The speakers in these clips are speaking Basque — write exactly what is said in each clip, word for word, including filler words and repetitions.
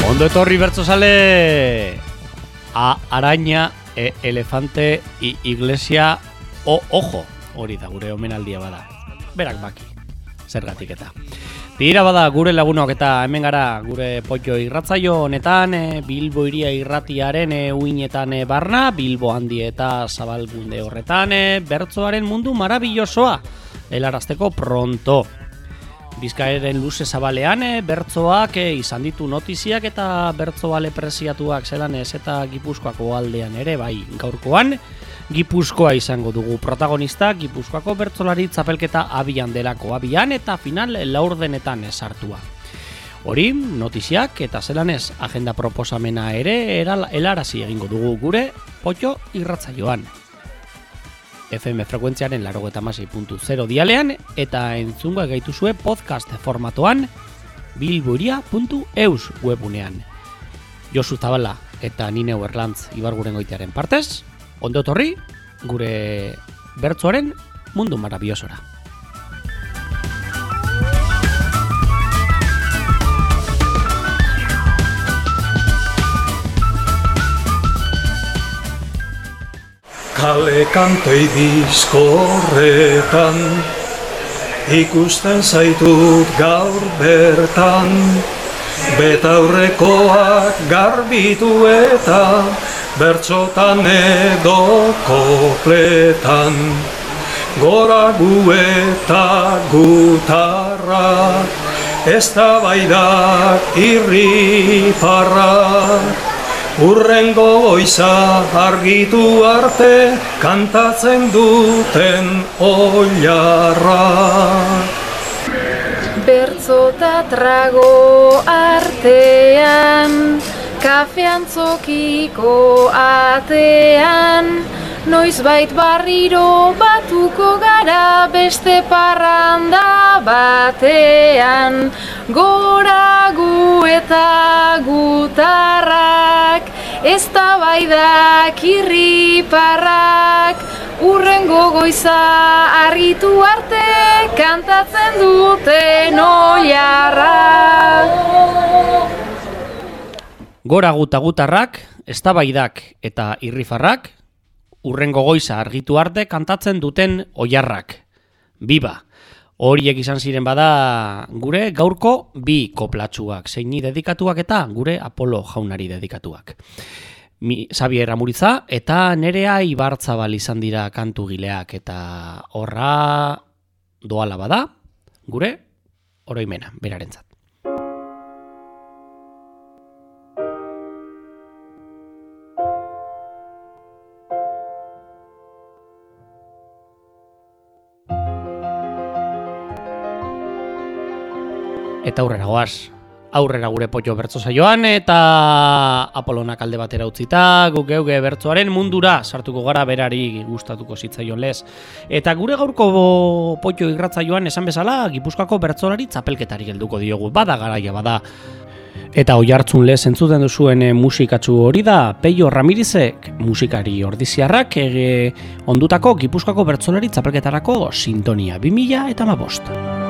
Ondo etorri bertzozale. A araña, e elefante, i iglesia, o ojo. Hori da gure omenaldia bada. Berak baki. Zergatik eta. Tira bada gure lagunok eta hemen gara gure potxo irratzaio honetan, e, Bilbo iria irratiaren e, uinetan e, barna, Bilbo handi eta zabalgunde horretan, e, bertzoaren mundu marabillosoa, helarazteko pronto. Bizkaeren luze zabalean, e, bertzoak e, izan ditu notiziak eta bertzobale preziatuak zelan ez eta Gipuzkoako aldean ere, bai gaurkoan, Gipuzkoa izango dugu protagonista, Gipuzkoako bertzolari txapelketa abian delako abian eta final laurdenetan sartua. Hori, notiziak eta zelan ez agenda proposamena ere helarazi egingo dugu gure potxo irratzaioan. F M frekuentziaren laurogeita hamasei puntu zero dialean eta entzungo gaituzue podcast formatoan bilboiria puntu eus webunean. Josu Zabala eta Nineu Erlantz Ibargurengoitearen partez, ondo etorri gure bertzoaren mundu marabiosora. Kale kantoi diskorretan ikusten zaitut gaur bertan, betaurrekoak garbitu eta bertzotan edo kopletan. Gora gu eta gutarrak, eztabaidak irrifarrak, urrengo goiza argitu arte kantatzen duten oilarrak. Bertzo ta trago artean, kafean zokiko atean, noizbait barriro batuko gara beste parranda batean. Gora gu eta gutarrak, eztabaidak irriparrak, urrengo goiza argitu arte kantatzen duten oilarrak. Gora guta gutarrak, eztabaidak eta irrifarrak, urrengo goiza argitu arte kantatzen duten oilarrak. Biba! Horiek izan ziren bada gure gaurko bi koplatxuak, zeini dedikatuak eta gure Apolo jaunari dedikatuak. Mi, Xabier Amuriza eta Nerea Ibarzabal izan dira kantugileak eta horra doala bada gure oroimena berarentzat. Eta aurrera goaz, aurrera gure potxo bertzo saioan eta Apolonak alde batera utzita, guk geuge bertzoaren mundura sartuko gara berari gustatuko zitzaion lez. Eta gure gaurko potxo irratzaioan esan bezala Gipuzkoako bertzolari txapelketari helduko diogu, bada garaia bada. Eta oihartzun lez entzuten duzuen musikatsu hori da Peio Ramirizek musikari ordiziarrak ege ondutako Gipuzkoako bertzolari txapelketarako sintonia bi mila hamabost.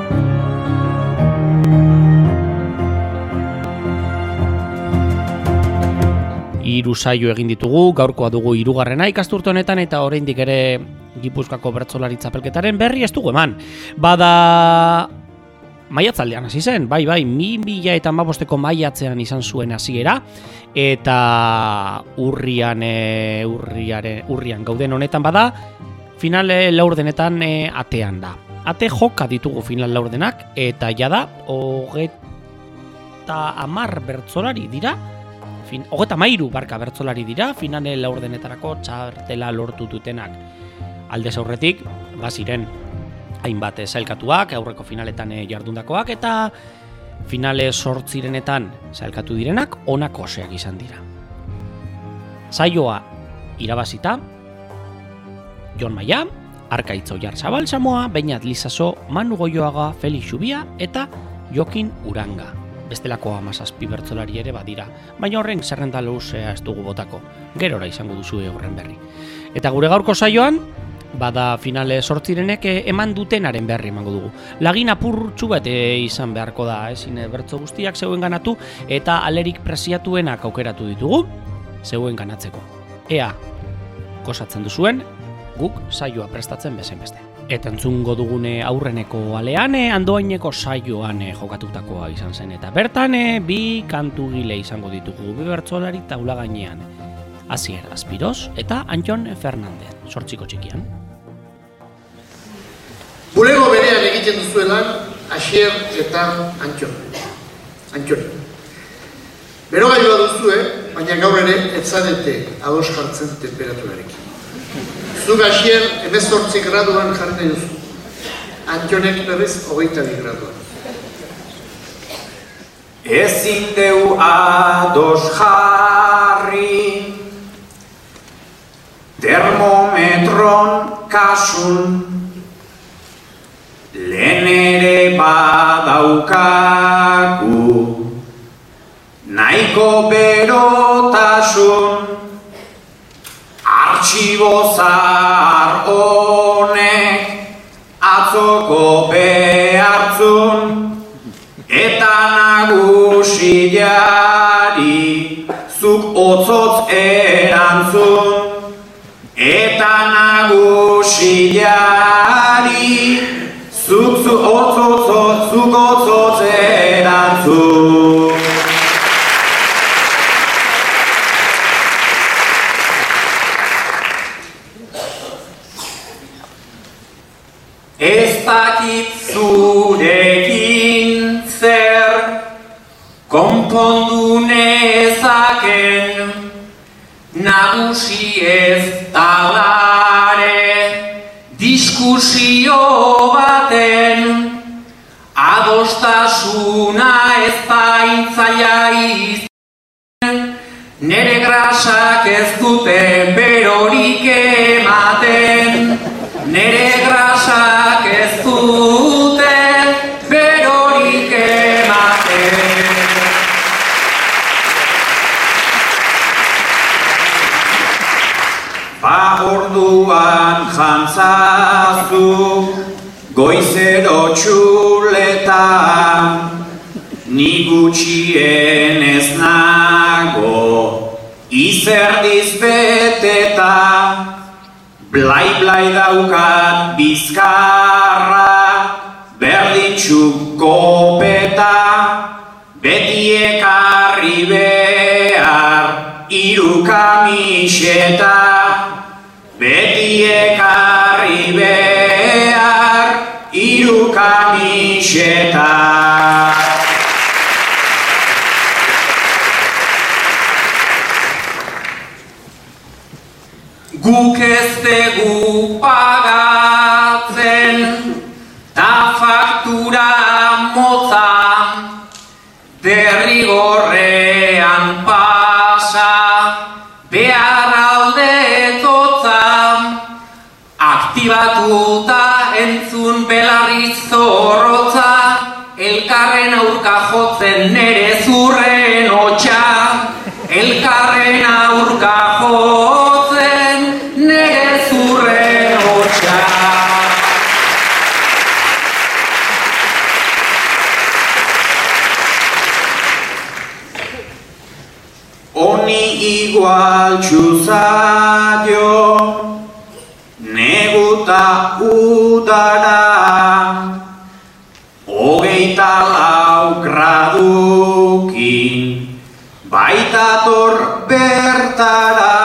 Hiru saio egin ditugu, gaurkoa dugu hirugarrena ikasturte honetan eta oraindik ere Gipuzkoako bertsolari txapelketaren berri ez dugu eman. Bada maiatzaldean hasi zen, bai bai, bi mila hamabosteko maiatzean izan zuen hasiera eta urrian e, urriare, urrian gauden honetan bada finale laurdenetan e, atean da. Ate joka ditugu final laurdenak eta jada hogeita hamar bertsolari dira. Fin, hogeta mairu barka bertzolari dira, finale laurdenetarako txartela lortu dutenak. Aldez aurretik, baziren hainbat zailkatuak, aurreko finaletan jardundakoak, eta finale sortzirenetan zailkatu direnak, honako oseak izan dira. Saioa irabazita, Jon Maia, Arkaitz Oiarzabal Samoa, Beñat Lizaso, Manu Goioaga, Felix Xubia eta Jokin Uranga. Bestelako hamazazpi bertzolari ere badira, baina horren zerrenda luzea ez dugu botako, gerora izango duzu horren berri. Eta gure gaurko saioan, bada finale sortzirenek eman dutenaren berri emango dugu. Lagin apurtxu bat izan beharko da, ezin bertso guztiak zeuen ganatu eta alerik presiatuenak aukeratu ditugu zeuen ganatzeko. Ea, gozatzen duzuen, guk saioa prestatzen bezain beste. Eta entzungo dugune aurreneko alean, andoaineko saioan jokatutakoa izan zen. Eta bertan, bi kantugile izango ditugu, bi bertsolari taula gainean. Asier Azpiroz eta Antxon Fernandez, sortziko txikian. Bulego berean egiten duzuelan, Asier eta Antxon. Antxon. Berogailua duzue, baina gaur ere ez zarete ados jartzen temperaturarekin. Zuk Asier hemezortzi graduan jarri nahi duzu. Antxonek berriz hogeita bi graduan. Ezin deu ados jarri termometron kasun, lehen ere badaukagu nahiko berotasun, artxibo zahar honek atzoko behartzun, eta nagusiari zuk otzotz erantzun. Eta nagusiari zuk zu otzotz, zuk otzotz erantzun. Ez dakit zurekin zer konpondu nezaken, nagusi ez talare diskusio baten, adostasuna ez da intzaia izan, nere grasak ez dute berorik ematen, nere grasak ez dute berorik ematen. Ba orduan jantzazu goizero txuleta, ni gutxien ez nago izerdiz beteta, blai-blai daukat bizkarra, berdintxuk kopeta, beti ekarri behar hiru kamiseta, beti ekarri behar hiru kamiseta. Guk ez dugu pagatzen, ta faktura motza, derrigorrean pasa, behar alde totza, aktibatuta entzun belarriz zorrotza, elkarren aurka jotzen nere zurren hotxa, elkarren aurka jotzen nere zurren hotxa. Honi igual txuzaio, neguta udara, hogeita lau gradukin, baitator bertara,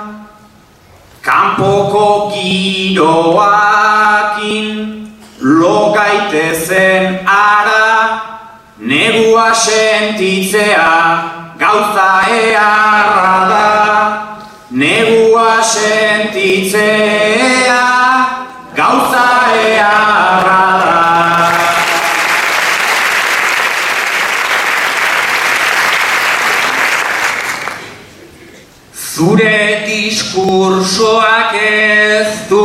kanpoko giroakin, lo gaitezen ara, negua sentitzea, gauza eharra da, negua sentitzea, gauza eharra da. Zure diskursoak ez du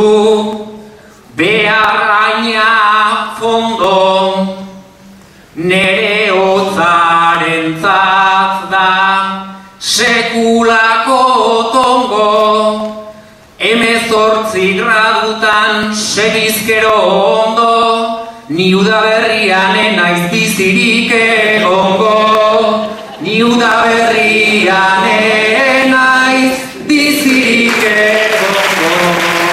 beharraina fondo, nere hotzarentzat da sekulako tongo, hemezortzi zortzi gradutan segizkero ondo, ni udaberrian enaiz bizirik egongo, ni udaberrian enaiz bizirik egongo.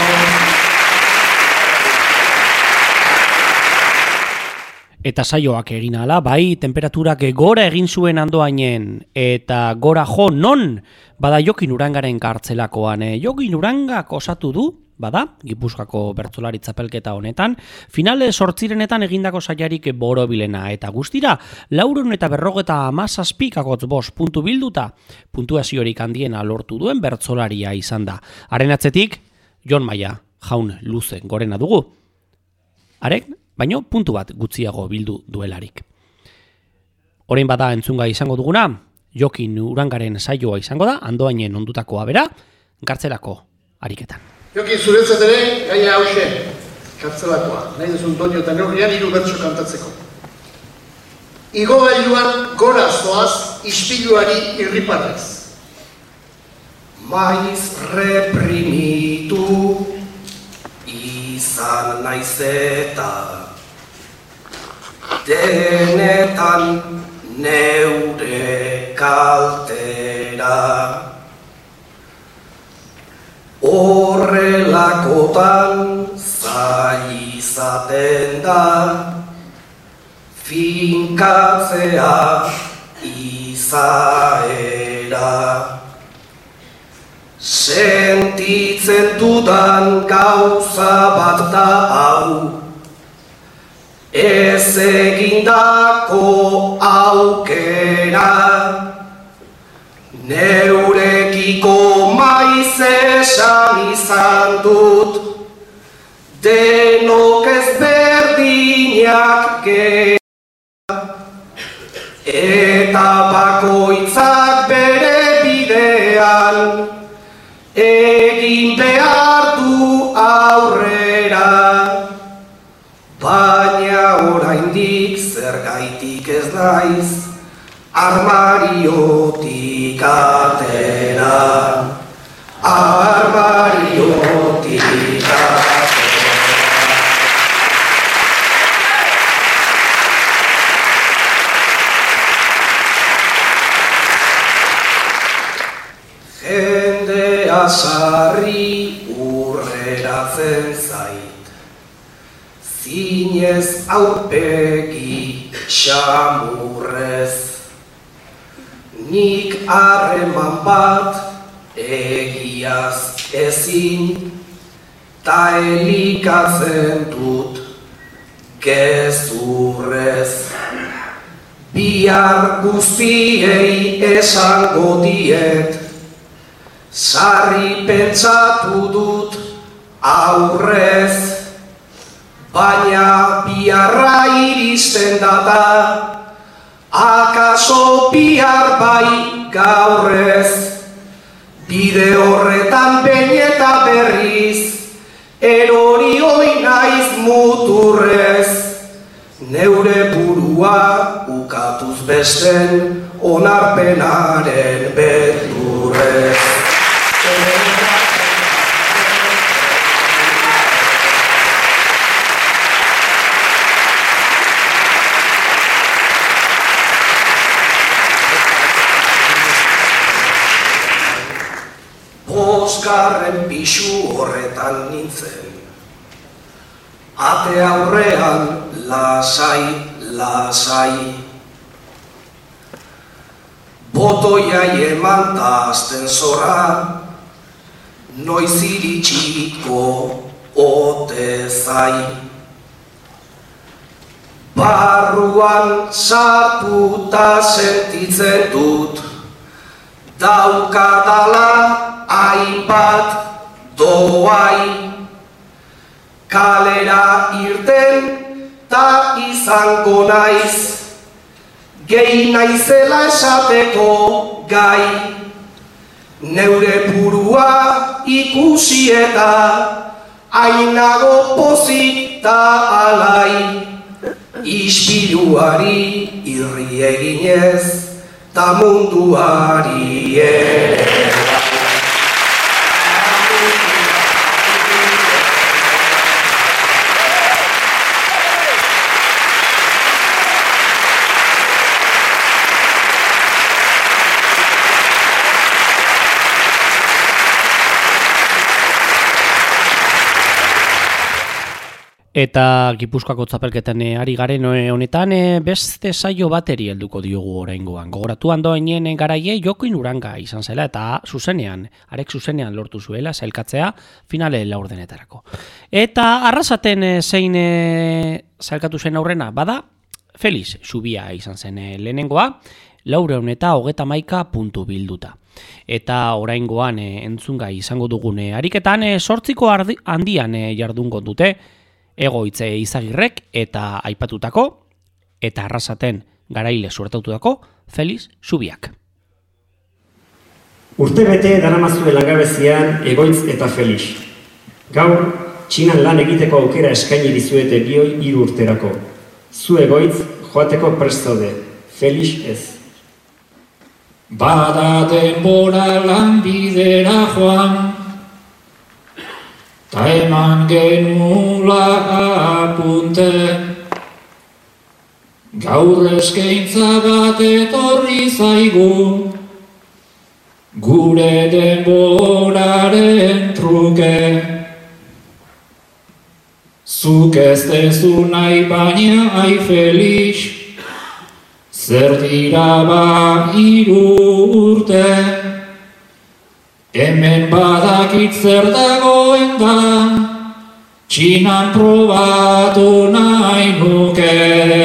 Eta saioak egin ala, bai, temperaturak gora egin zuen andoainen, eta gora jo non, bada Jokin Urangaren kartzelakoan. E, Jokin Urangak osatu du, bada, Gipuzkoako bertsolari txapelketa honetan, finale sortzirenetan egindako saiarik borobilena, eta guztira, laurehun eta berrogeta hamazazpikakotz bost puntu bilduta, puntuaziorik handiena lortu duen bertsolaria izan da. Haren atzetik, Jon Maia, jaun luze gorena dugu. Harek, baino puntu bat gutxiago bildu duelarik. Orain bada entzunga izango duguna, Jokin Urangaren saioa izango da, andoainen ondutakoa bera, kartzelako ariketan. Jokin, zuretzat ere, gaia hause, kartzelakoa. Nahi duzun Donio eta neurrian hiru bertso kantatzeko. Igogailuan gora zoaz, ispiluari irriparrez. Maiz reprimitu izan naiz eta denetan neure kaltera. Horrelakotan zai izaten da finkatzea izaera. Sentitzen dudan gauza bat da hau, ez egindako aukera, neurekiko maiz esan izan dut, denok ezberdinak gera, eta bakoitzak bere bidean, egin behar du aurrera, baina oraindik zergaitik ez naiz armariotik atera, armariotik atera. Jendea sarri urreratzen zait, zinez aurpegi xamurrez, nik harreman bat egiaz ezin, ta elikatzen dut gezurrez. Bihar guztiei esango diet, sarri pentsatu dut aurrez, baina biharra iristen data, akaso bihar bai gaurrez, bide horretan behin eta berriz, erori hoi naiz muturrez, neure burua ukatuz besten onarpenaren beldurrez. Bosgarren pisu horretan nintzen, ate aurrean lasai, lasai. Botoiai eman ta azten zorra, noiz iritsiko ote zai. Barruan sartuta sentitzen dut, daukadala hainbat doai. Kalera irten ta izango naiz, gehi naizela esateko gai. Neure burua ikusi eta hainago pozik ta alai. Ispiluari irri eginez ta munduari ere. Eta Gipuzkoako txapelketan eh, ari garen eh, honetan eh, beste saio bateri helduko diogu oraingoan. Gogoratu andoainen garaie Jokin Uranga izan zela eta zuzenean, arek zuzenean lortu zuela sailkatzea finale laurdenetarako. Eta arrasaten eh, zein eh, sailkatu zen aurrena, bada Felix Zubia izan zen eh, lehenengoa, laurehun eta hogeta hamaika puntu bilduta. Eta oraingoan eh, entzungai izango dugun eh, ariketan eh, sortziko ardi, handian eh, jardungo dute, Egoitze Izagirrek eta aipatutako eta arrasaten garaile suertatutako Felix Zubiak. Urtebete daramazue langabezian Egoitz eta Felix. Gaur, Txinan lan egiteko aukera eskaini dizuete bioi hiru urterako. Zu Egoitz joateko prest zaude, Felix ez. Bada denbora lanbidera joan, ta eman genula apunte, gaur eskaintza bat etorri zaigu, gure denboraren truke. Zuk ez dezu nahi baina ai Felix, zer dira ba hiru urte. Hemen badakit zer dagoen da, Txinan probatu nahi nuke.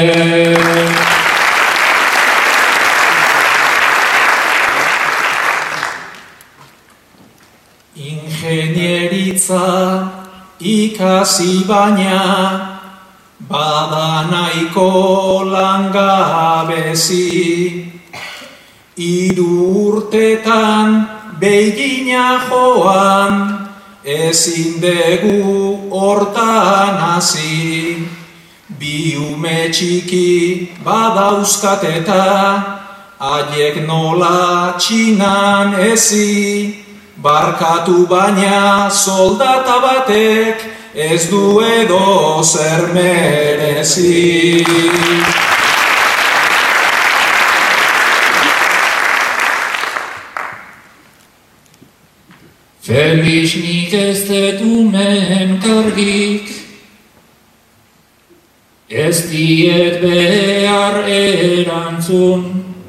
Ingenieritza ikasi baina, bada nahiko langabezi. Hiru urtetan begina joan, ezin dugu hortan hasi. Bi ume txiki badauzkat eta haiek nola Txinan ezi. Barkatu baina soldata batek ez du edo zer merezi. Felix nik ez dut umen kargik, ez diet behar erantzun,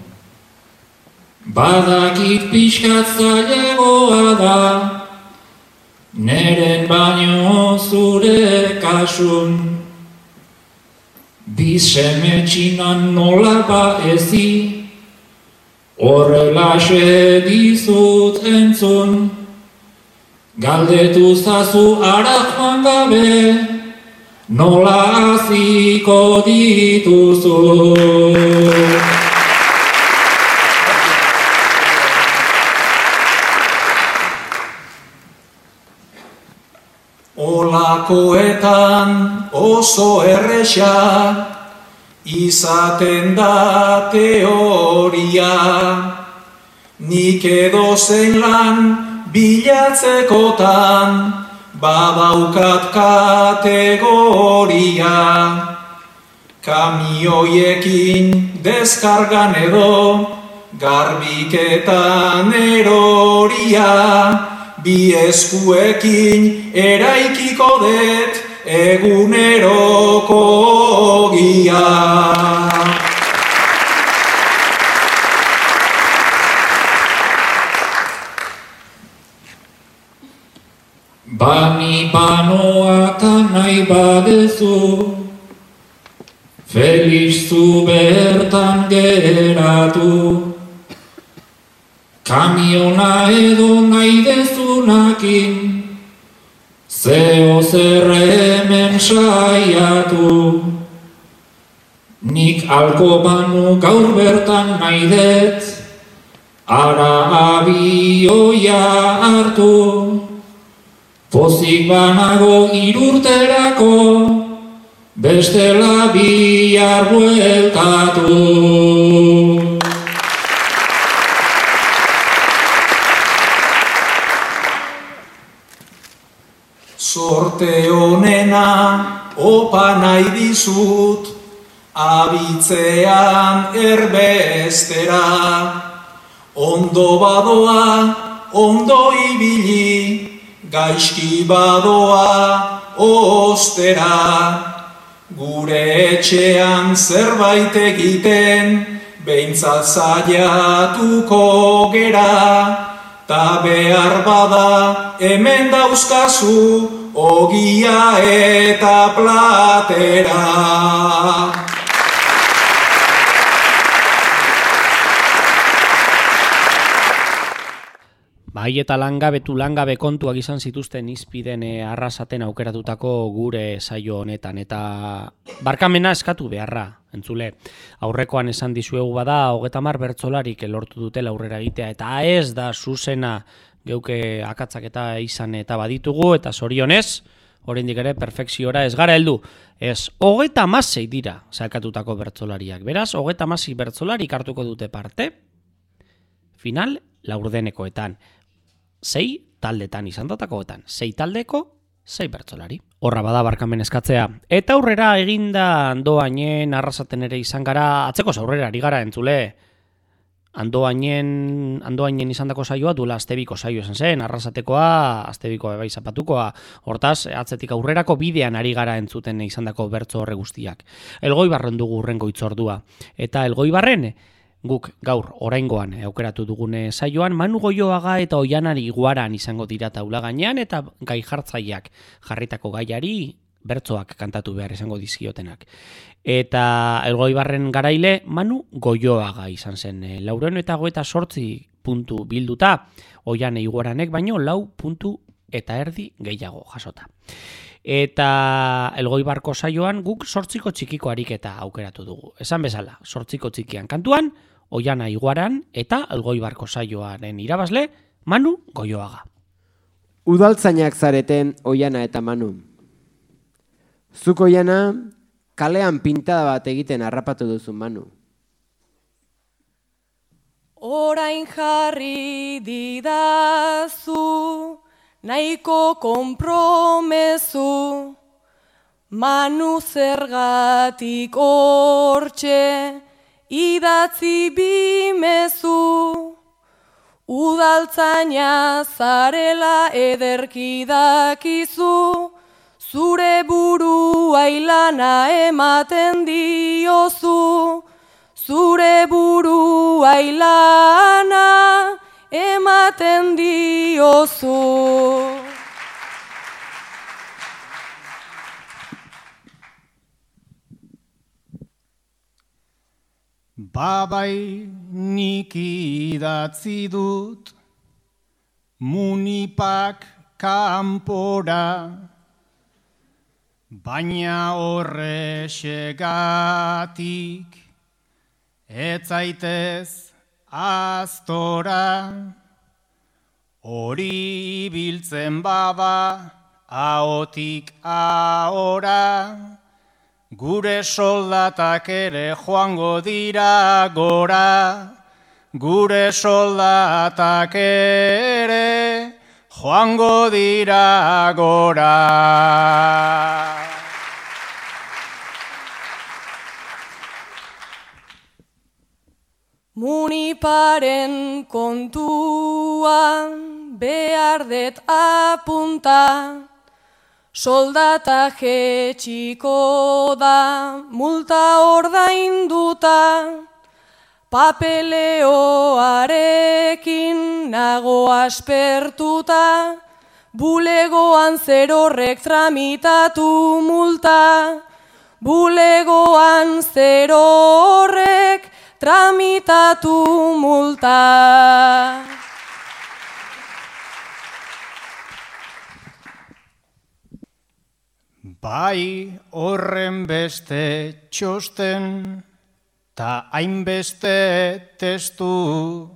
badakit pixkat zailagoa da, neren baino zure kasun. Bi seme Txinan nola ba ezi, horrelaxe dizut entzun. Galdetu zazu ara joan gabe, nola haziko dituzu. Olakoetan oso erresa, izaten da teoria. Nik edozein lan bilatzekotan, badaukat kategoria. Kamioiekin deskargan edo, garbiketan eroria. Bi eskuekin eraikiko det eguneroko ogia. Bani banoa ta nahi badezu, Felix zu bertan geratu. Kamiona edo nahi dezunakin, zeo zer hemen saiatu. Nik alko banu gaur bertan nahi det, ara abioia hartu. Pozik banago irurterako, bestela bihar bueltatu. Sorte honena opa nahi dizut, abitzean erbestera. Ondo badoa, ondo ibili, gaizki badoa, ostera. Gure etxean zerbait egiten, behintzat saiatuko gera, ta behar bada hemen dauzkazu ogia eta platera. Bai eta langabetu langabe kontuak izan zituzten izpiden e, arrasaten aukeratutako gure saio honetan. Eta barkamena eskatu beharra, entzule. Aurrekoan esan dizuegu bada, hogeita hamar bertsolarik lortu dutela aurrera egitea. Eta ez da zuzena geuke akatzak eta izan eta baditugu, eta zorionez, oraindik ere perfekziora ez gara heldu. Ez, hogeita hamasei dira sailkatutako bertsolariak. Beraz, hogeita hamasei bertsolarik hartuko dute parte, final laurdenekoetan. Sei taldetan izan dotakoetan. Sei taldeko, sei bertsolari. Horra bada barkamen eskatzea. Eta aurrera eginda Andoainen arrasaten ere izan gara, atzeko aurrera ari gara entzule. Andoainen, Andoainen izandako saioa duela astebiko saio esan zen, arrasatekoa, astebikoa bai zapatukoa. Hortaz, atzetik aurrerako bidean ari gara entzuten izandako bertso horre guztiak. Elgoibarren dugu urrengo hitzordua. Eta Elgoibarren, guk gaur oraingoan aukeratu dugune saioan Manu Goioaga eta Oianari Iguaran izango dira taula gainean eta gai jartzaileak jarritako gaiari bertsoak kantatu behar izango dizkiotenak. Eta Elgoibarren garaile Manu Goioaga izan zen. Laurehun eta hogeita zortzi puntu bilduta, Oiane Iguaranek baino lau puntu eta erdi gehiago jasota. Eta Elgoibarko saioan guk zortziko txikiko ariketa aukeratu dugu. Esan bezala, zortziko txikian kantuan, Oiana Iguaran eta Elgoibarko saioaren irabazle, Manu Goioaga. Udaltzainak zareten Oiana eta Manu. Zuk Oiana, kalean pintada bat egiten harrapatu duzu Manu. Orain jarri didazu, nahiko konpromezu, Manu zergatik hortxe, idatzi bimezu, udaltzaina zarela ederki dakizu, zure burua ilana ematen diozu, zure burua ilana ematen diozu. Babai nik idatzi dut, munipak kanpora, baina horrexegatik ez zaitez aztora, hori ibiltzen baba ahotik ahora, gure soldatak ere joango dira gora, gure soldatak ere joango dira gora. Muniparen kontuan behar det apunta, soldata jetxiko da, multa ordainduta, papeleoarekin nago aspertuta, bulegoan zer horrek tramitatu multa, bulegoan zer horrek tramitatu multa. Bai horren beste txosten, ta hainbeste testu,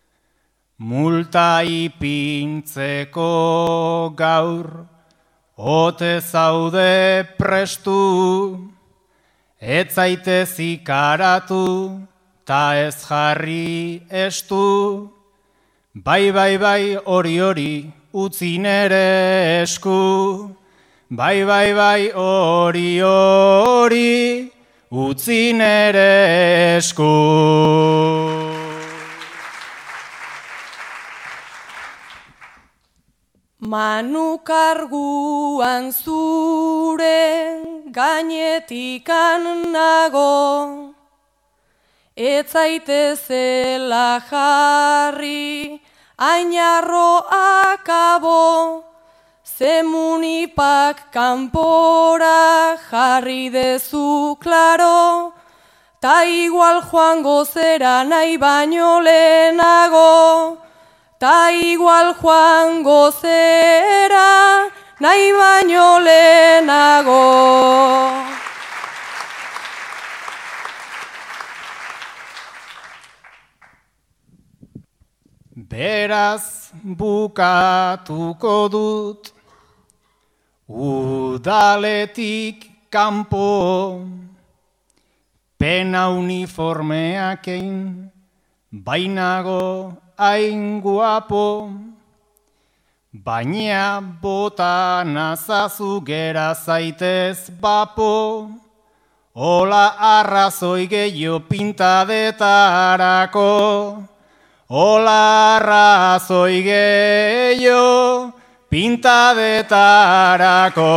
multa ipintzeko gaur, ote zaude prestu, ez zaitez ikaratu, ta ez jarri estu, bai bai bai hori hori utzi nere esku, bai, bai, bai, hori, hori, utzi nere esku. Manukarguan zure gainetikan nago, ez zaitezela jarri ainarro akabo, zemunipak kanpora jarri dezu klaro, ta igual joango zera nahi baino lehenago, ta igual joango zera nahi baino lehenago. Beraz bukatuko dut udaletik kanpo, pena uniformeakein bainago hain guapo, baina bota nazazu gera zaitez bapo, hola arrazoi gehiago pintadetarako, hola arrazoi gehiago pintadetarako.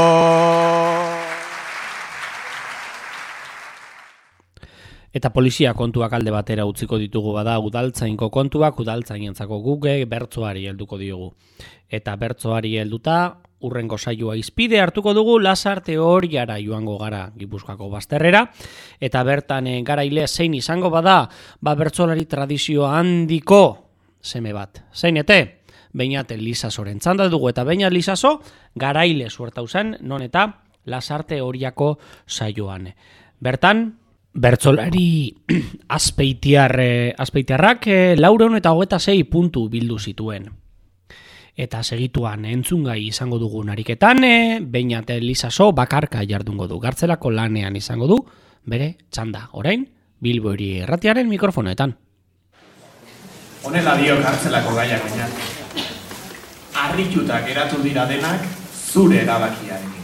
Eta polizia kontuak alde batera utziko ditugu bada udaltzainko kontuak, udaltzainentzako guge bertsoari helduko diogu. Eta bertsoari helduta urrengo saioa izpide hartuko dugu Lasarte Oriara joango gara Gipuzkoako bazterrera, eta bertan garaile zein izango bada, ba bertsolari tradizio handiko seme bat. Zein ete? Beinat Lizasoren txanda dugu, eta Beinat Lizaso garaile suertau zen, non eta Lasarte Oriako saioan. Bertan, bertsolari azpeitiar, azpeitiarrak laurehun eta hogeta sei puntu bildu zituen. Eta segituan entzungai izango dugun ariketan, Beinat Lizaso bakarka jardungo du. Gartzelako lanean izango du, bere txanda. Orain, Bilbo Hiri Irratiaren mikrofonoetan. Honela dio Gartzelako gaia baina. Harrituta geratu dira denak zure erabakiarekin.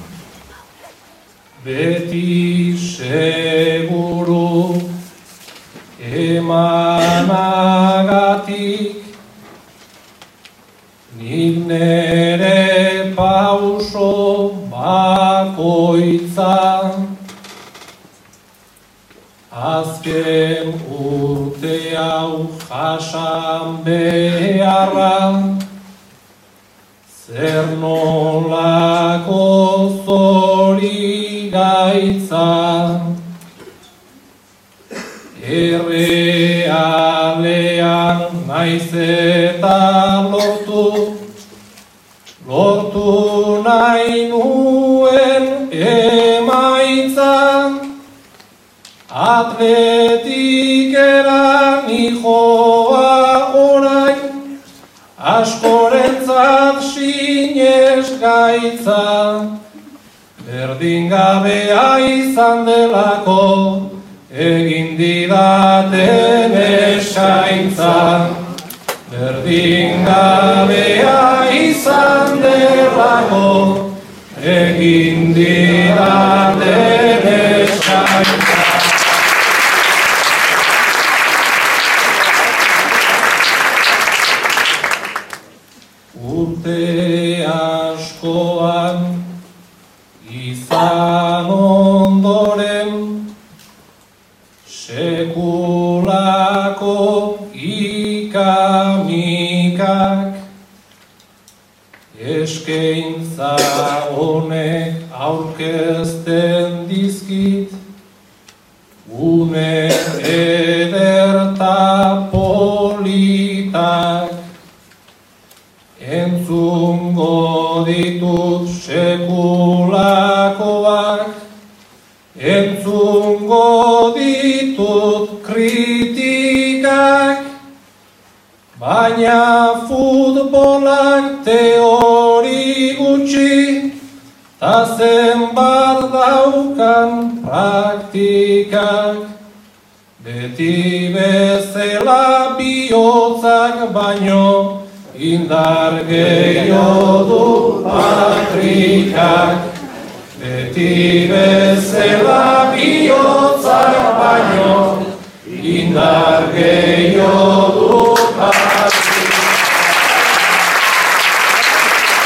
Beti seguru emanagatik, nik nere pauso bakoitza, azken urte hau jasan beharra, zer nolako zori gaitza, errealean naiz eta lortu, lortu nahi nuen emaitza, atletikera nijoa orain, askorentzat sinez gaitza, berdin gabea izan delako, egin didaten eskaintza. Berdin gabea izan delako, egin didaten eskaintza. Urte askoan izan ondoren, sekulako ikamikak, eskaintza honek aurkezten dizkit, une ederta politak, entzungo ditut sekulakoak, entzungo ditut kritikak, baina futbolak teori gutxi, ta zenbat daukan praktikak, beti bezala bihotzak baino, indar gehiago du patrikak, beti bezala bihotzak baino, indar gehiago du patrikak.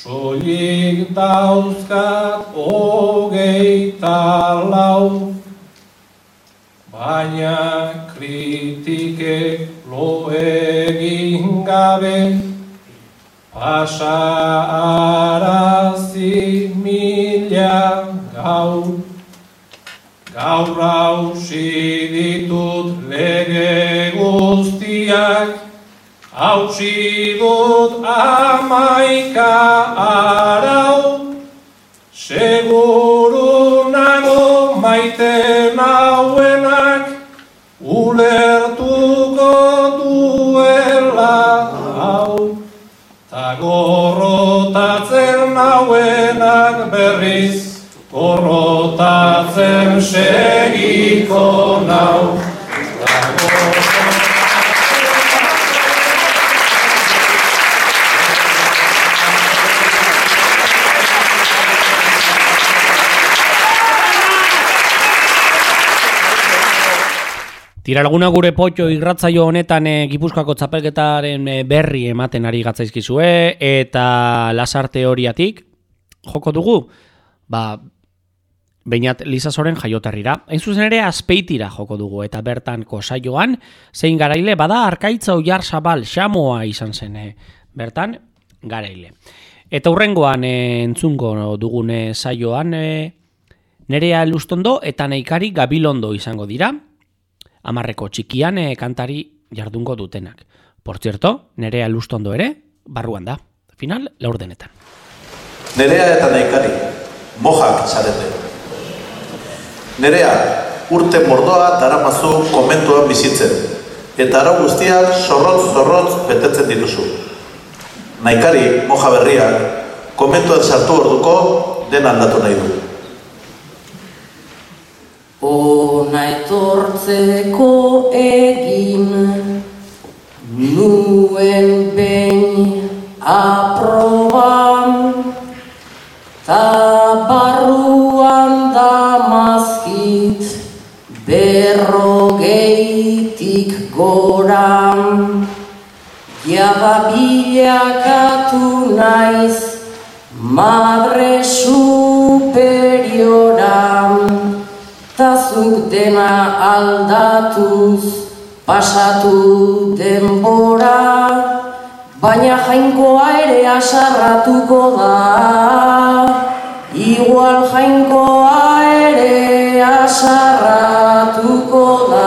soilik dauzkat hogeita lau, baina kritikek lo egin gabe, pasarazi mila gaur. Gaur hausi ditut lege guztiak, hausi dut amaika arau, seguru nago maite nauenak, ulertuko duela hau, ta gorrotatzen nauenak berriz, gorrotatzen segiko nau. Tira laguna gure potxo irratzaio honetan e, Gipuzkoako txapelketaren e, berri ematen ari gatzaizkizue eta lasarte horiatik joko dugu, ba, Beñat Lizasoren jaioterrira. Hain zuzen ere Azpeitira joko dugu eta bertanko saioan zein garaile bada Arkaitza Oiarzabal xamoa izan zen e, bertan garaile. Eta hurrengoan e, entzungo dugune saioan e, Nerea Lustondo eta Neikari Gabilondo izango dira. Hamarreko txikian e, kantari jardungo dutenak. Por cierto, Nerea Lustondo ere barruan da. Final laurdenetan. Nerea eta Neikari mojak zarete. Nerea, urte mordoa daramazu komentuan bizitzen, eta arau guztiak zorrotz-zorrotz betetzen dituzu. Neikari, moja berriak, komentuan sartu orduko den aldatu nahi du. Ona etortzeko egin nuen behin aproban, ta barruan damazkit berrogeitik goran, jada bilakatu naiz madre superioran, ta zuk dena aldatuz pasatu denbora, baina jainkoa ere asarratuko da, igual jainkoa ere asarratuko da.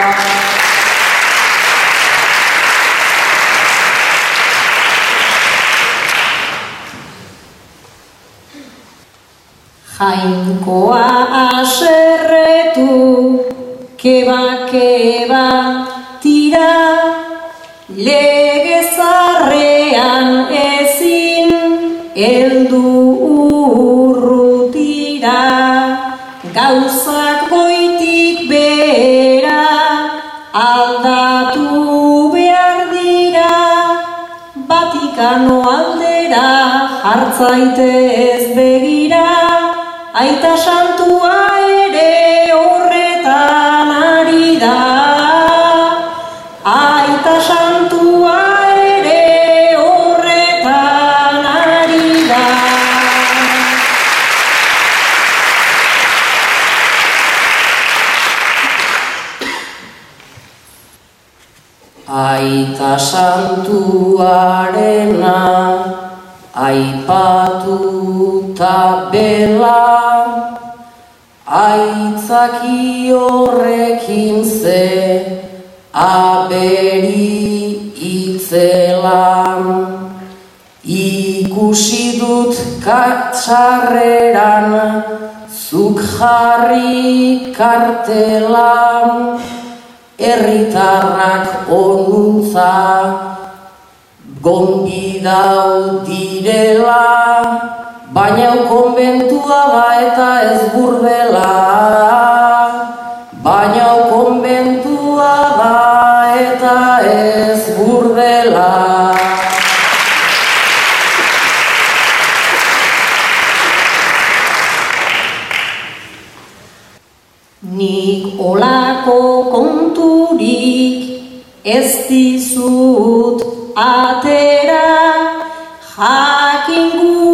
Jainkoa aserretu, keba-keba tira, legezarrean ezin heldu urrutira, gauzak goitik behera aldatu behar dira, Vatikano aldera jartzaitez begira, aita santua ere horretan ari da, aita santua ere horretan ari da. Aita santuarena aipatuta bela, aitzaki horrekin ze aberi itzelan, ikusi dut katxarreran zuk jarri kartelan, herritarrak onuntza gonbidau direla, baina konbentua da eta ez burdela, baina konbentua da eta ez burdela. Nik olako konturik ez dizut atera, jakin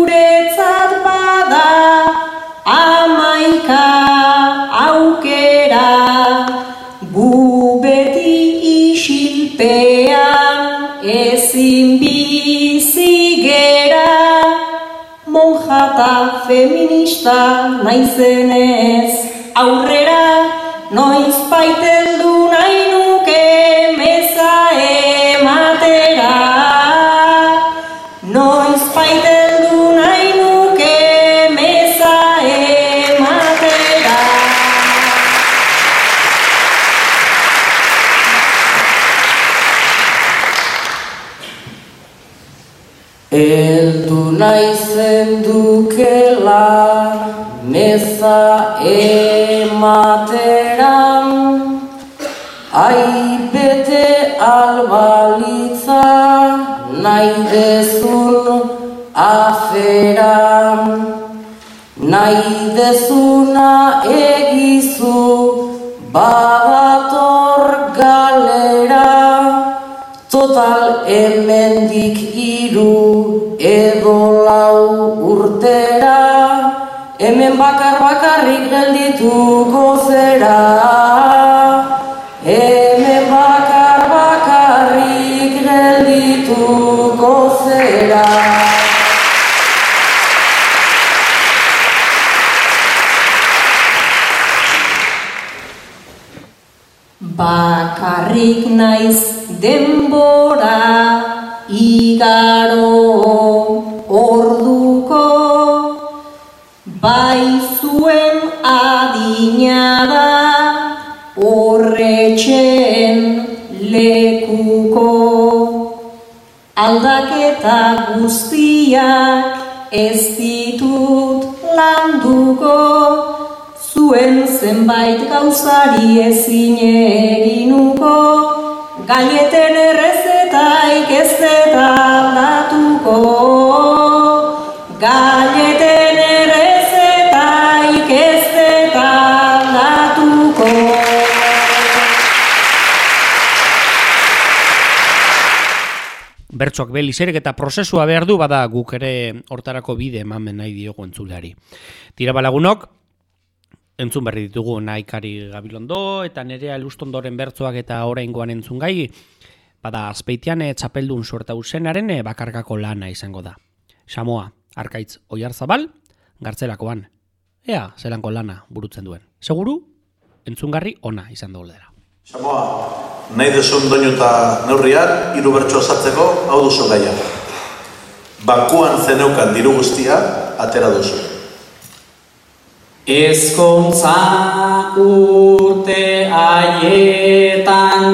ta feminista naizenez aurrera noiz paiteldu nahi nuke meza ematera. Noiz paiteldu nahi nuke meza ematera. Eldu naizen dukela meza emateran, ai bete albalitza nahi dezun aferan, nahi dezuna egizu badator galera, total hemendik hiru edo lau urtera, hemen bakar bakarrik geldituko zera. Hemen bakar bakarrik geldituko zera. Bakarrik naiz denbora igaro orduko, bai zuen adina da horretxen lekuko. Aldaketa guztiak ez ditut landuko, zuen zenbait gauzari ezin eginuko, gaileten errezetaik ez deta aldatuko. Gaileten errezetaik ez deta aldatuko. Bertsoak beliserek eta prozesua behar du, bada guk ere hortarako bide emamen nahi diogu entzuleari. Tira balagunok, entzun berri ditugu Naikari Gabilondo eta Nerea Elustondoren bertsoak eta oraingoan entzun gai, bada Azpeitian txapeldun sorta usenaren bakarkako lana izango da. Samoa, Arkaitz Oiarzabal, Gartzelakoan. Ea, zelanko lana burutzen duen. Seguru, entzungarri ona izan dugu dela. Samoa, nahi dezun doinu eta neurriar, hiru bertso osatzeko hau duzu gaia. Bankuan zeneukan diru guztia, atera duzu. Ezkontza urte haietan,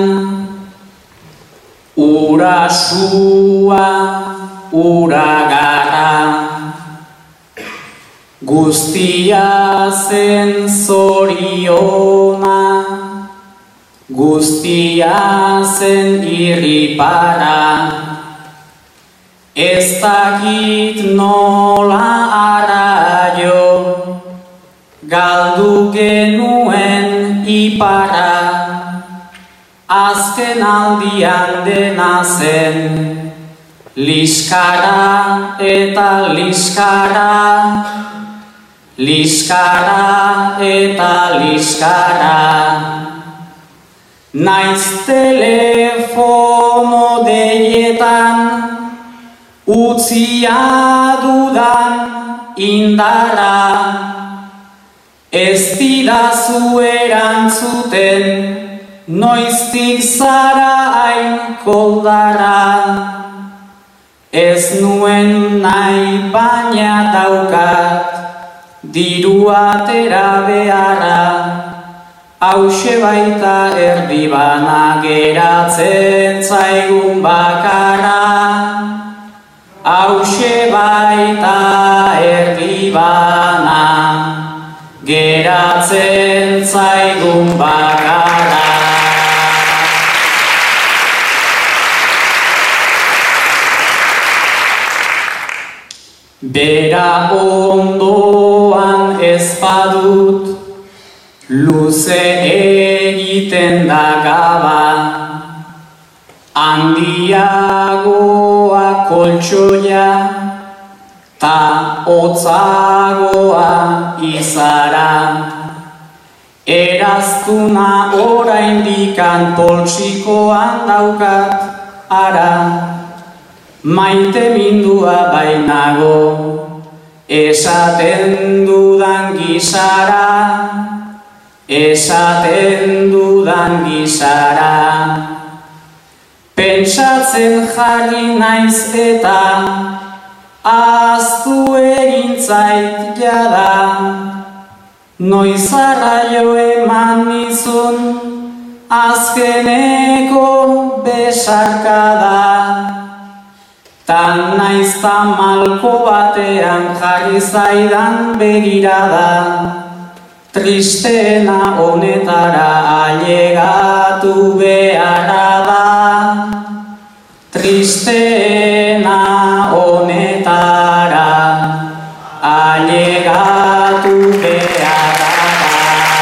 urasua uragarra, guztia zen zoriona, guztia zen irripara, ez dakit nola araio, galdu genuen ipara, azken aldian dena zen, liskara eta liskara, liskara eta liskara. Naiz telefono deietan, utzia dudan indara, ez didazu erantzuten, noiztik zara hain koldara. Ez nuen nahi baina daukat, diru atera beharra, hauxe baita erdibana geratzen zaigun bakara. Hauxe baita erdibana geratzen zaigun bakara. Bera ondoan ez badut, luze egiten da gaba, handiagoa koltsoia, ta hotzagoa izara. Eraztuna oraindikan poltsikoan daukat ara, maite mindua bainago, esaten dudan gizara, esaten dudan gizara. Pentsatzen jarri naiz eta ahaztu egin zait jada, noiz arraio eman nizun azkeneko besarkada. Tan naiz tamalko batean jarri zaidan begirada, tristeena honetara ailegatu beharra da. Tristeena honetara ailegatu beharra da.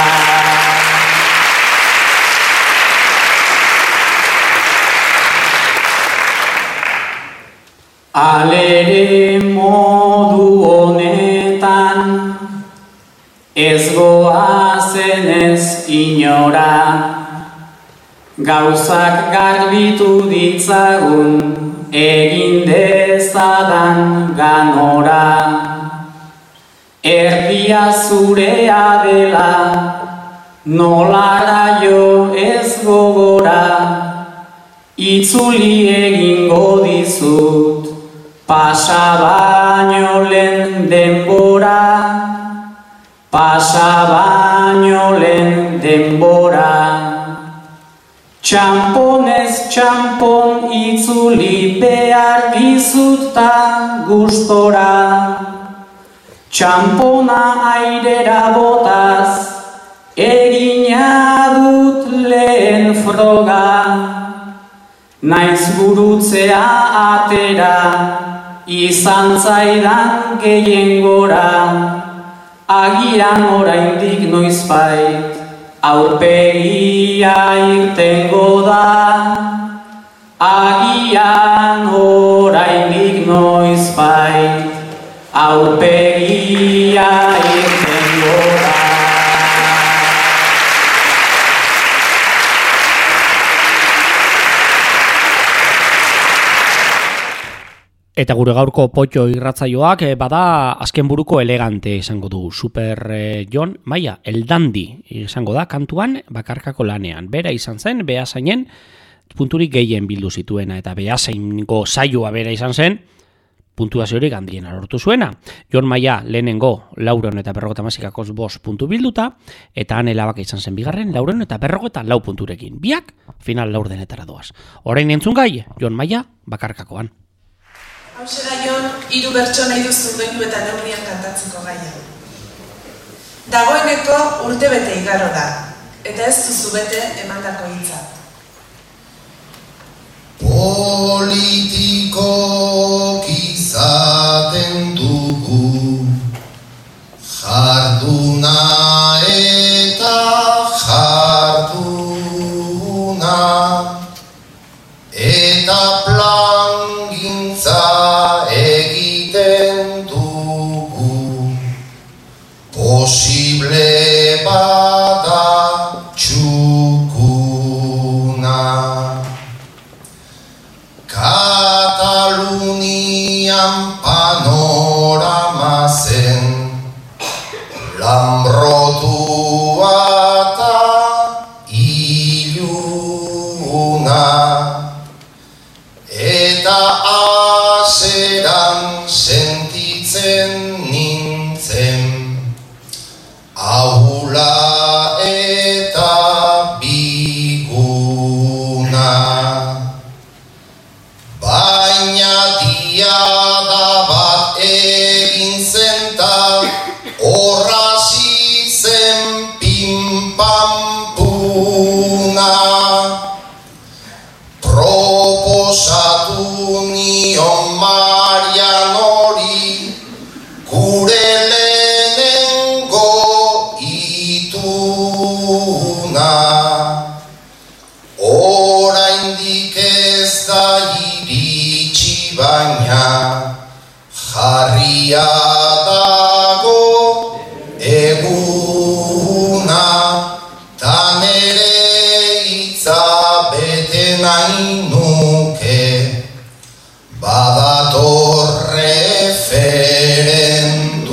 Alere modu honetan ez goazen ez inora, gauzak garbitu ditzagun egin dezadan ganora. Erdia zurea dela nolara jo ez gogora, itzuli egingo dizut pasa baino lehen denbora, pasa baino lehen denbora. Txamponez txampon itzuli behar dizut ta gustora, txampona airera botaz egina dut lehen froga, naiz gurutzea atera izan zaidan gehiengora, agian oraindik noizbait aurpegia irtengo da, agian oraindik noizbait aurpegia irtengo da. Eta gure gaurko potxo irratzaioak bada azken buruko elegante izango du. Super eh, Jon Maia, el dandi izango da kantuan bakarkako lanean. Bera izan zen, Beasainen punturik gehien bildu zituena, eta Beasaingo saioa bera izan zen, puntuaziorik handiena lortu zuena. Jon Maia lehenengo laureun eta berrogeita hamasikakoz bost puntu bilduta, eta Ane Labaka izan zen bigarren laureun eta berrogeita lau punturekin. Biak final laurdenetara doaz. Orain entzun gai, Jon Maia bakarkakoan. Hauxe da, Jon, hiru bertso nahi duzu doinu eta neurrian kantatzeko gaia. Dagoeneko urte bete igaro da, eta ez duzu bete emandako hitza. Politikok izaten dugu jarduna eta jarduna, eta plangintza egiten dugu, posible bada txukuna. Katalunian panorama zen lambrotua eta iluna, eta aseran sentitzen nintzen ahula eta biguna. Baina diada bat egin zenta horrazi zen pinpampuna. Proposatu nion Marianori gure lehenengo ituna. Oraindik ez da iritsi baina jarria dago eguna, ta nere hitza bete nahi nuke badator referenduma.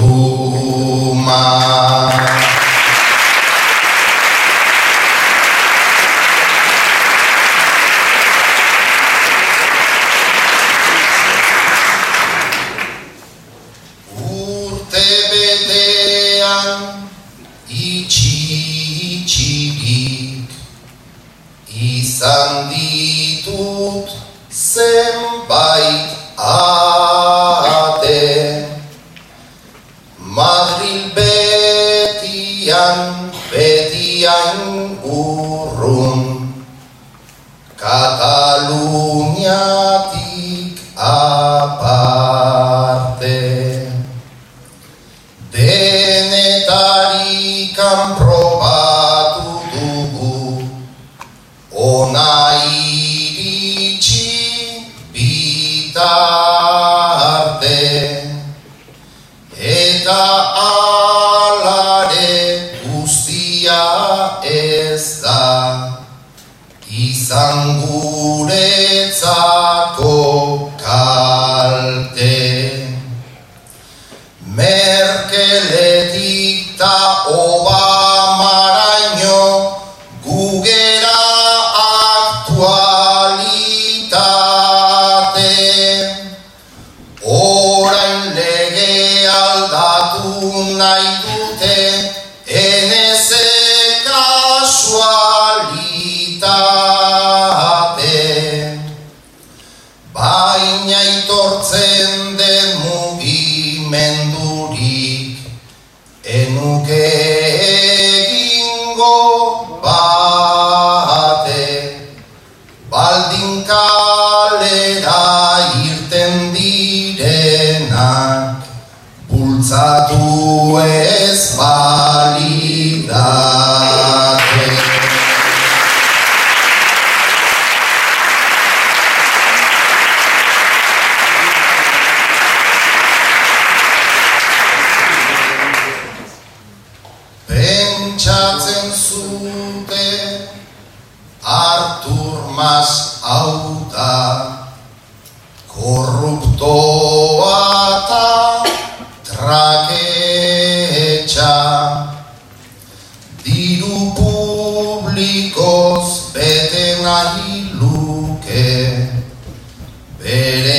izan guretzako kalte. Merkeletik ta Obamaraino gugera aktualitate. Orain lege aldatu nahi dute eneze kasualitate. Baina itortzen den mugimendurik enuke egingo bate. Baldin kalera irten direnak bultzatu ez balidate. Pentsatzen zute Artur Mas hau da korruptoa eta traketxa. Diru publikoz bete nahi luke bere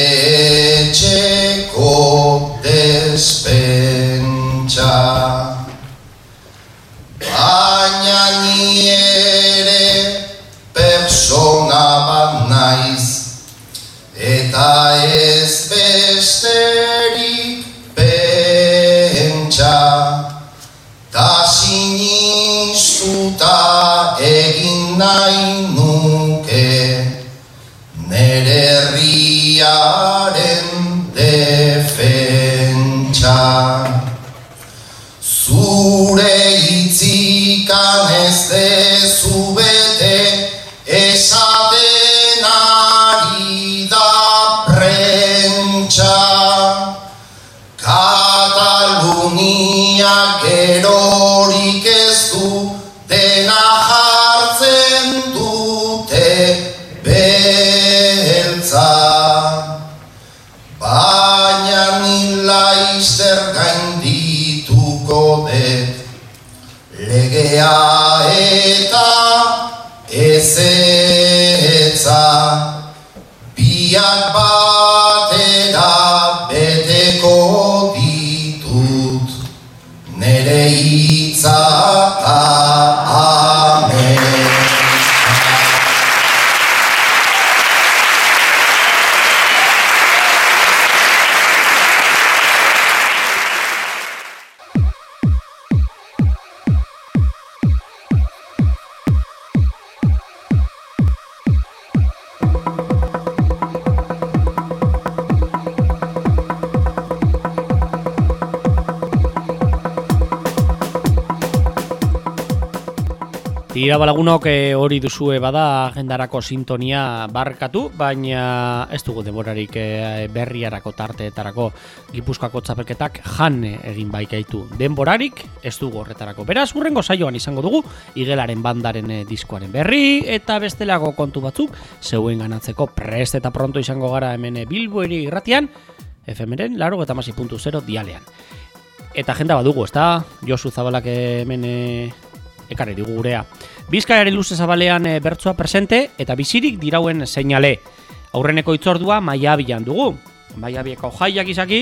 etxeko despentsa. Baina ni ere persona bat naiz, eta ez besterik pentsa. Ta sinistuta egin nahi nuke nere herriaren defentsa. Zure hitzikan ez dezu bete, esaten ari da prentsa. Katalunia gerorik ez du, dena jartzen dute beltza. Baina ni laizter gaindituko det, legea eta ezetza. Biak batera beteko ditut, nere hitza ta amen. Tira balagunok hori duzue bada agendarako sintonia barkatu, baina ez dugu denborarik berriarako tarteetarako. Gipuzkoako txapelketak jan egin baikaitu. Denborarik ez dugu horretarako. Beraz, hurrengo saioan izango dugu Igelaren bandaren diskoaren berri eta bestelako kontu batzuk zeuen ganatzeko prest eta pronto izango gara hemen Bilbo Hiri Irratian, F M-ren laro eta masi puntu zero dialean. Eta agenda badugu, ezta? Josu Zabalak hemen ekarri digu gurea. Bizkaiaren luze zabalean e, bertsoa presente eta bizirik dirauen seinale. Aurreneko itzordua Maiabian dugu. Maiabieko jaiak izaki,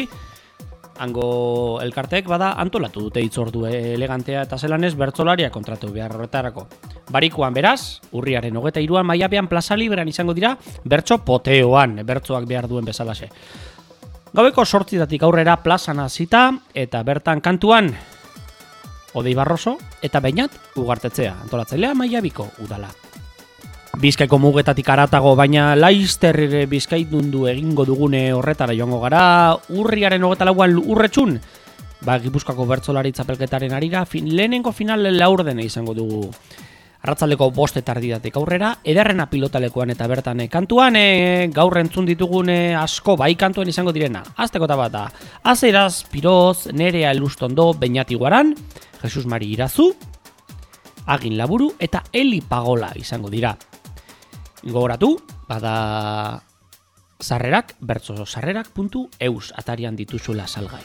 hango elkartek bada antolatu dute itzordu elegantea eta zelanez bertsolariak kontratu behar horretarako. Barikuan beraz, urriaren hogeita hiruan Maiabian plaza librean izango dira bertso poteoan, bertsoak behar duen bezalaxe. Gaueko sortzidatik aurrera plazan hasita eta bertan kantuan Odei Barroso eta Beñat Ugartetzea, antolatzailea Maiabiko udala. Bizkaiko mugetatik aratago, baina Laister Bizkaidundu egingo dugune horretara joango gara, urriaren hogeita lauan urretxun, ba, Gipuzkoako bertsolari txapelketaren arira, fin, lehenengo final laurdena izango dugu. Arratzaldeko bost eta erdidatik aurrera, ederrena pilotalekuan eta bertan kantuan, e, gaur entzun ditugune asko bai kantuan izango direna. Azteko eta bat da, Azeraz, Piroz, Nerea Elustondo, Beñat Iguaran, Jesus Mari Irazu, Agin Laburu eta Eli Pagola izango dira. Gogoratu, bada sarrerak, bertso sarrerak puntu eus atarian dituzula salgai.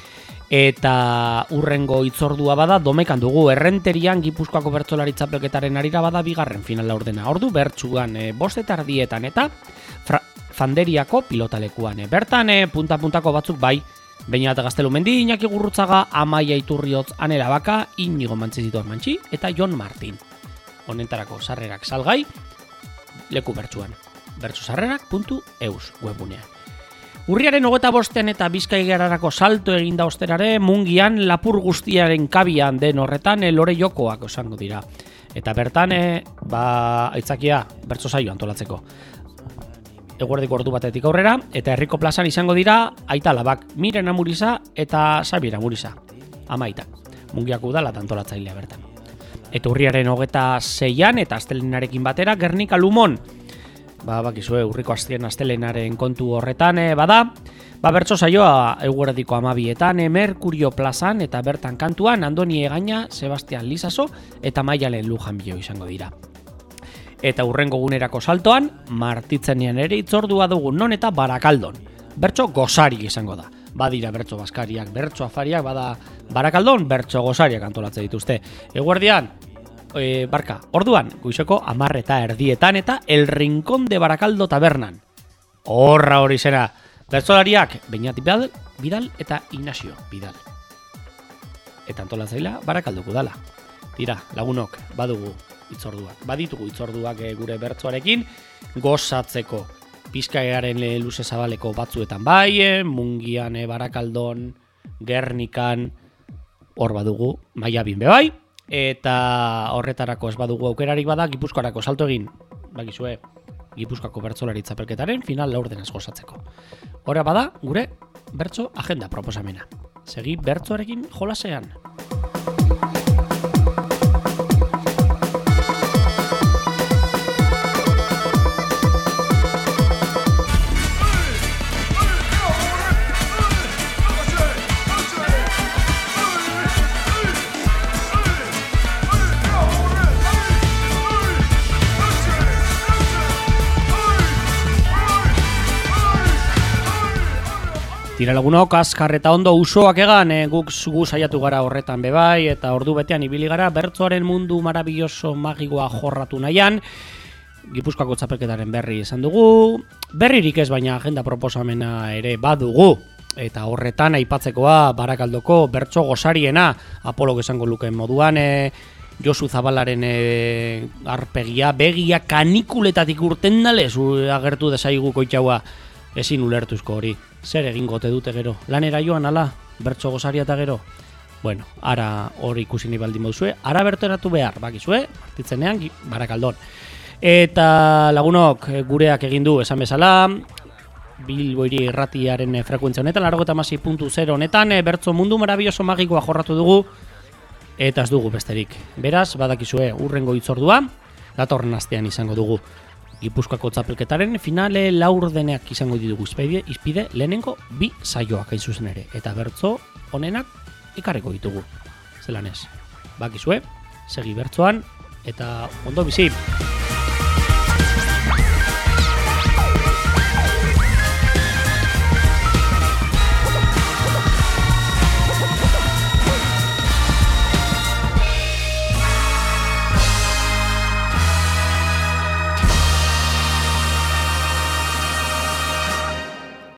Eta urrengo hitzordua bada domekan dugu Errenterian Gipuzkoako bertsolari txapelketaren arira bada bigarren final laurdena. Ordu bertsuan e, bostetardietan eta fra, Fanderiako pilotalekuan. E, bertan e, punta-puntako batzuk bai, Beñat Gaztelumendi, Iñaki Gurrutzaga, Amaia Iturriotz, Anela Baka, Inigo Mantzizituan Mantxi eta Jon Martin. Honentarako sarrerak salgai, leku bertsuan. bertsosarrerak puntu eus webunean. Urriaren hogeta bostean eta Bizkaigerarako salto eginda osterare, Mungian lapur guztiaren kabian den horretan lore jokoak osango dira. Eta bertan, e, ba, aitzakia bertso saio antolatzeko. Eguerdiko ordu batetik aurrera, eta herriko plazan izango dira Aita Labak, Miren Amuriza eta Xabier Amuriza. Amaita, Mungiako udala antolatzailea bertan. Eta urriaren hogeta seian eta astelenarekin batera Gernika Lumon. Ba, bakizue, urriko astien astelenaren kontu horretan, e, bada, ba, bertso saioa eguerdiko amabietan, e, Merkurio plazan eta bertan kantuan Andoni Egaña, Sebastian Lizaso eta Maialen Lujan Bilo izango dira. Eta urrengo gunerako saltoan, Martitzenean ere itzordua dugu non eta Barakaldon. Bertso gozari izango da. Badira bertso baskariak, bertso afariak, bada Barakaldon, bertso gozariak antolatze dituzte. Eguerdian, E, barka, orduan, goizeko hamar eta erdietan eta El Rincón de Barakaldo tabernan. Horra hori zera, bertsolariak Beñat Bidal, Bidal eta Ignacio Bidal. Eta antolatzailea Barakaldoko dala. Tira, lagunok, badugu itzorduak. Baditugu itzorduak e, gure bertsoarekin gozatzeko. Bizkaiaren e, luze zabaleko batzuetan bai, e, Mungian, e, Barakaldon, Gernikan, hor badugu, Maiabin bebai. Eta horretarako ez badugu aukerarik bada, Gipuzkoarako salto egin, bakizue, Gipuzkoako bertsolari txapelketaren final laurdenaz gozatzeko. Hora bada, gure bertso agenda proposamena. Segi bertsoarekin jolasean. Tira lagunok, azkar eta ondo usoak egan, e, guk gu saiatu gara horretan bebai, eta ordu betean ibili gara bertsoaren mundu marabilloso magikoa jorratu nahian, Gipuzkoako txapelketaren berri esan dugu, berririk ez baina agenda proposamena ere badugu, eta horretan aipatzekoa Barakaldoko bertso gozariena, Apolok esango lukeen moduan, e, Josu Zabalaren e, arpegia, begia kanikuletatik urten dalez, agertu desaigu koitxaua, ezin ulertuzko hori. Zer egingo te dute gero? Lanera joan ala, bertso gozaria eta gero? Bueno, ara hori ikusi nahi baldin moduzue, ara bertoratu behar, bakizue, Martitzenean, Barakaldon. Eta lagunok gureak egin du esan bezala, Bilboiri irratiaren frekuentzia honetan, laurogeita hamasei puntu zero honetan, bertso mundu marabilloso magikoa jorratu dugu, eta ez dugu besterik. Beraz, badakizue, urrengo hitzordua, datorren astean izango dugu. Gipuzkoako txapelketaren finale laurdeneak izango ditugu izpide, izpide lehenengo bi saioak hain zuzen ere. Eta bertso honenak ekarreko ditugu. Zelan ez, bakizue, segi bertsoan eta ondo bizi.